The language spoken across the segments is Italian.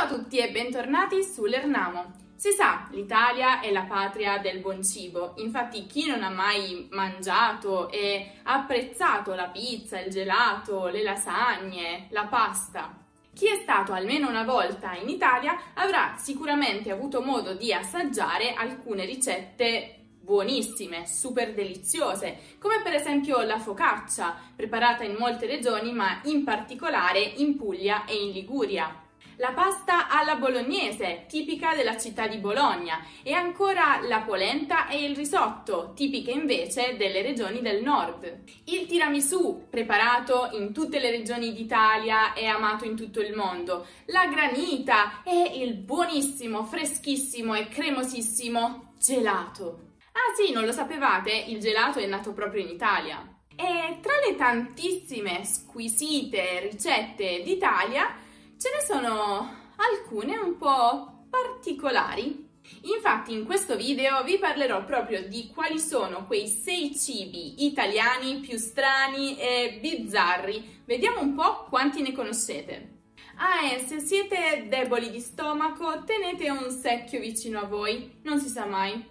Ciao a tutti e bentornati su Lernamo. Si sa, l'Italia è la patria del buon cibo, infatti chi non ha mai mangiato e apprezzato la pizza, il gelato, le lasagne, la pasta? Chi è stato almeno una volta in Italia avrà sicuramente avuto modo di assaggiare alcune ricette buonissime, super deliziose, come per esempio la focaccia, preparata in molte regioni ma in particolare in Puglia e in Liguria. La pasta alla bolognese, tipica della città di Bologna, e ancora la polenta e il risotto, tipiche invece delle regioni del nord. Il tiramisù, preparato in tutte le regioni d'Italia e amato in tutto il mondo. La granita e il buonissimo, freschissimo e cremosissimo gelato. Ah sì, non lo sapevate? Il gelato è nato proprio in Italia. E tra le tantissime squisite ricette d'Italia, ce ne sono alcune un po' particolari. Infatti in questo video vi parlerò proprio di quali sono quei 6 cibi italiani più strani e bizzarri. Vediamo un po' quanti ne conoscete. Ah, e se siete deboli di stomaco, tenete un secchio vicino a voi, non si sa mai.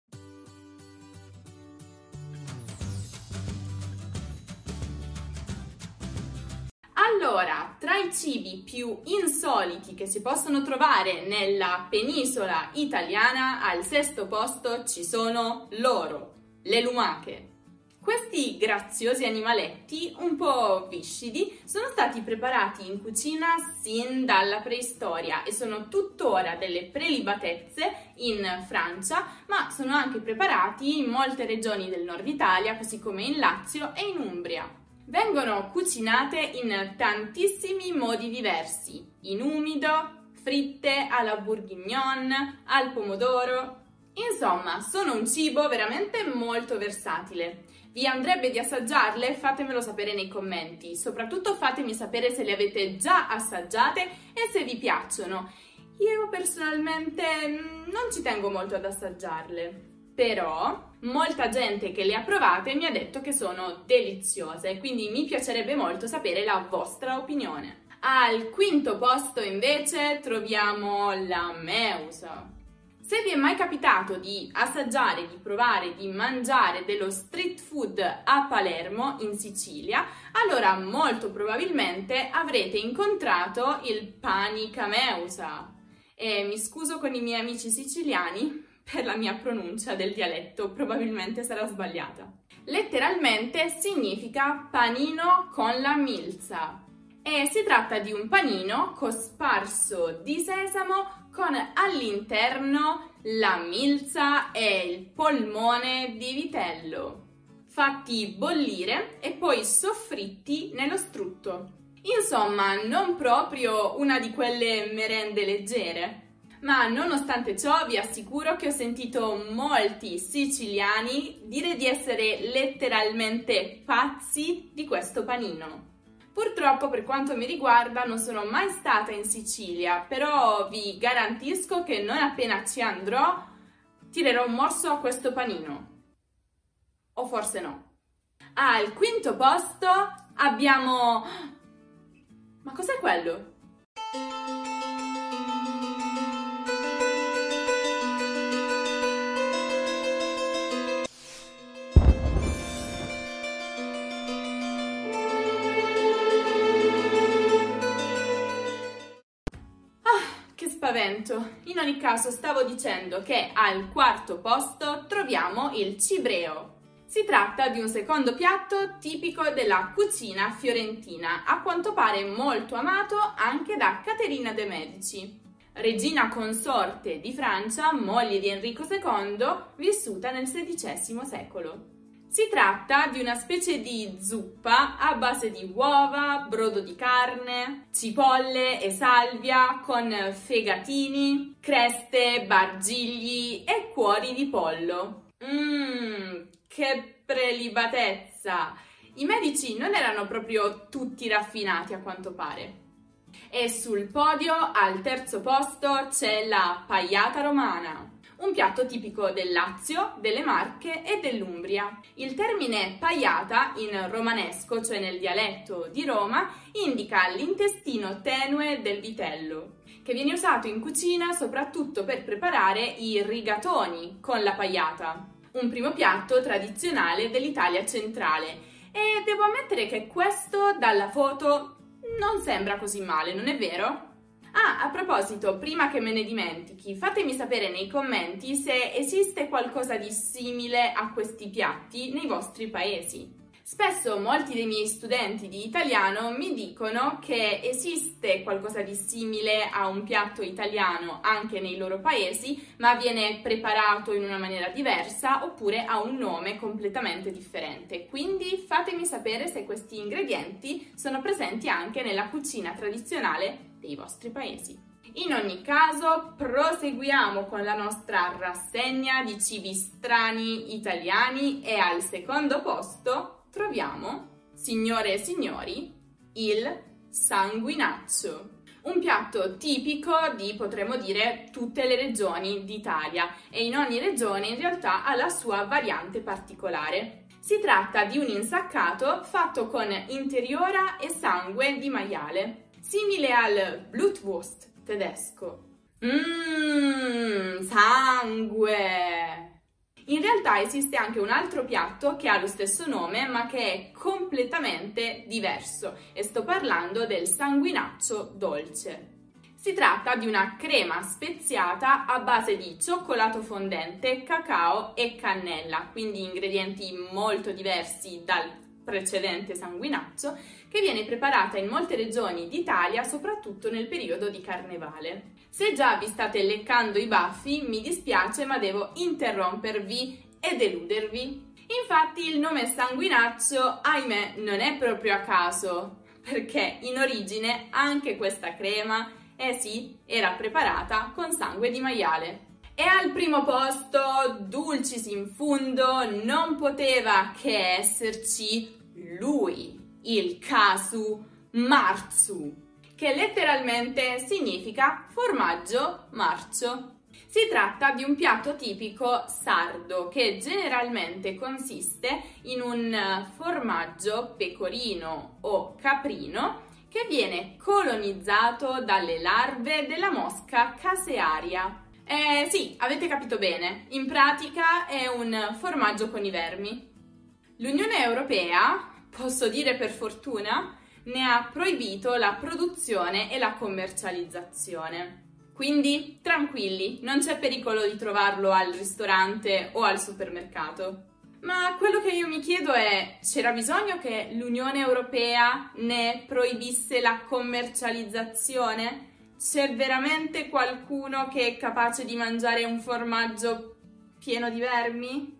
Allora, tra i cibi più insoliti che si possono trovare nella penisola italiana, al 6° posto ci sono loro, le lumache. Questi graziosi animaletti, un po' viscidi, sono stati preparati in cucina sin dalla preistoria e sono tuttora delle prelibatezze in Francia, ma sono anche preparati in molte regioni del nord Italia, così come in Lazio e in Umbria. Vengono cucinate in tantissimi modi diversi, in umido, fritte, alla bourguignon, al pomodoro. Insomma, sono un cibo veramente molto versatile. Vi andrebbe di assaggiarle? Fatemelo sapere nei commenti. Soprattutto fatemi sapere se le avete già assaggiate e se vi piacciono. Io personalmente non ci tengo molto ad assaggiarle. Però molta gente che le ha provate mi ha detto che sono deliziose, quindi mi piacerebbe molto sapere la vostra opinione. Al 5° posto invece troviamo la meusa. Se vi è mai capitato di assaggiare, di provare, di mangiare dello street food a Palermo, in Sicilia, allora molto probabilmente avrete incontrato il panicameusa. E mi scuso con i miei amici siciliani per la mia pronuncia del dialetto, probabilmente sarà sbagliata. Letteralmente significa panino con la milza e si tratta di un panino cosparso di sesamo con all'interno la milza e il polmone di vitello, fatti bollire e poi soffritti nello strutto. Insomma, non proprio una di quelle merende leggere. Ma nonostante ciò vi assicuro che ho sentito molti siciliani dire di essere letteralmente pazzi di questo panino. Purtroppo per quanto mi riguarda non sono mai stata in Sicilia, però vi garantisco che non appena ci andrò tirerò un morso a questo panino. O forse no. Al 5° posto abbiamo... Ma cos'è quello? Spavento. In ogni caso stavo dicendo che al 4° posto troviamo il cibreo. Si tratta di un secondo piatto tipico della cucina fiorentina, a quanto pare molto amato anche da Caterina de' Medici, regina consorte di Francia, moglie di Enrico II, vissuta nel XVI secolo. Si tratta di una specie di zuppa a base di uova, brodo di carne, cipolle e salvia con fegatini, creste, bargigli e cuori di pollo. Che prelibatezza! I Medici non erano proprio tutti raffinati a quanto pare. E sul podio, al 3° posto, c'è la pagliata romana. Un piatto tipico del Lazio, delle Marche e dell'Umbria. Il termine pagliata in romanesco, cioè nel dialetto di Roma, indica l'intestino tenue del vitello, che viene usato in cucina soprattutto per preparare i rigatoni con la pagliata, un primo piatto tradizionale dell'Italia centrale. E devo ammettere che questo dalla foto non sembra così male, non è vero? Ah, a proposito, prima che me ne dimentichi, fatemi sapere nei commenti se esiste qualcosa di simile a questi piatti nei vostri paesi. Spesso molti dei miei studenti di italiano mi dicono che esiste qualcosa di simile a un piatto italiano anche nei loro paesi, ma viene preparato in una maniera diversa oppure ha un nome completamente differente. Quindi fatemi sapere se questi ingredienti sono presenti anche nella cucina tradizionale dei vostri paesi. In ogni caso, proseguiamo con la nostra rassegna di cibi strani italiani e al secondo posto troviamo, signore e signori, il sanguinaccio. Un piatto tipico di, potremmo dire, tutte le regioni d'Italia e in ogni regione in realtà ha la sua variante particolare. Si tratta di un insaccato fatto con interiora e sangue di maiale, simile al Blutwurst tedesco. Sangue! In realtà esiste anche un altro piatto che ha lo stesso nome ma che è completamente diverso e sto parlando del sanguinaccio dolce. Si tratta di una crema speziata a base di cioccolato fondente, cacao e cannella, quindi ingredienti molto diversi dal precedente sanguinaccio, che viene preparata in molte regioni d'Italia, soprattutto nel periodo di Carnevale. Se già vi state leccando i baffi, mi dispiace ma devo interrompervi e deludervi. Infatti il nome sanguinaccio, ahimè, non è proprio a caso, perché in origine anche questa crema, era preparata con sangue di maiale. E al primo posto, dulcis in fundo, non poteva che esserci lui, il casu marzu, che letteralmente significa formaggio marcio. Si tratta di un piatto tipico sardo che generalmente consiste in un formaggio pecorino o caprino che viene colonizzato dalle larve della mosca casearia. Sì, avete capito bene, in pratica è un formaggio con i vermi. L'Unione Europea, posso dire per fortuna, ne ha proibito la produzione e la commercializzazione. Quindi tranquilli, non c'è pericolo di trovarlo al ristorante o al supermercato. Ma quello che io mi chiedo è, c'era bisogno che l'Unione Europea ne proibisse la commercializzazione? C'è veramente qualcuno che è capace di mangiare un formaggio pieno di vermi?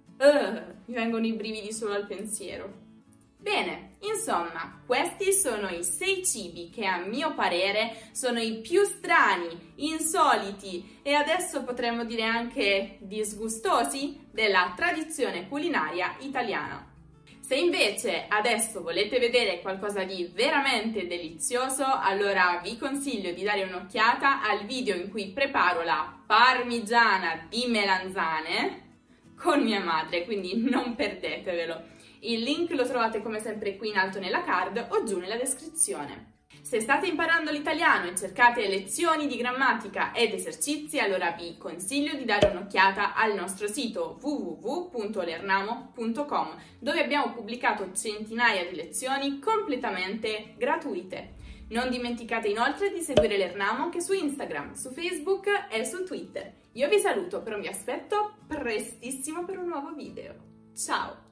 Mi vengono i brividi solo al pensiero. Bene, insomma, questi sono i 6 cibi che a mio parere sono i più strani, insoliti e adesso potremmo dire anche disgustosi della tradizione culinaria italiana. Se invece adesso volete vedere qualcosa di veramente delizioso, allora vi consiglio di dare un'occhiata al video in cui preparo la parmigiana di melanzane con mia madre, quindi non perdetevelo. Il link lo trovate come sempre qui in alto nella card o giù nella descrizione. Se state imparando l'italiano e cercate lezioni di grammatica ed esercizi, allora vi consiglio di dare un'occhiata al nostro sito www.lernamo.com, dove abbiamo pubblicato centinaia di lezioni completamente gratuite. Non dimenticate inoltre di seguire Lernamo anche su Instagram, su Facebook e su Twitter. Io vi saluto, però vi aspetto prestissimo per un nuovo video. Ciao!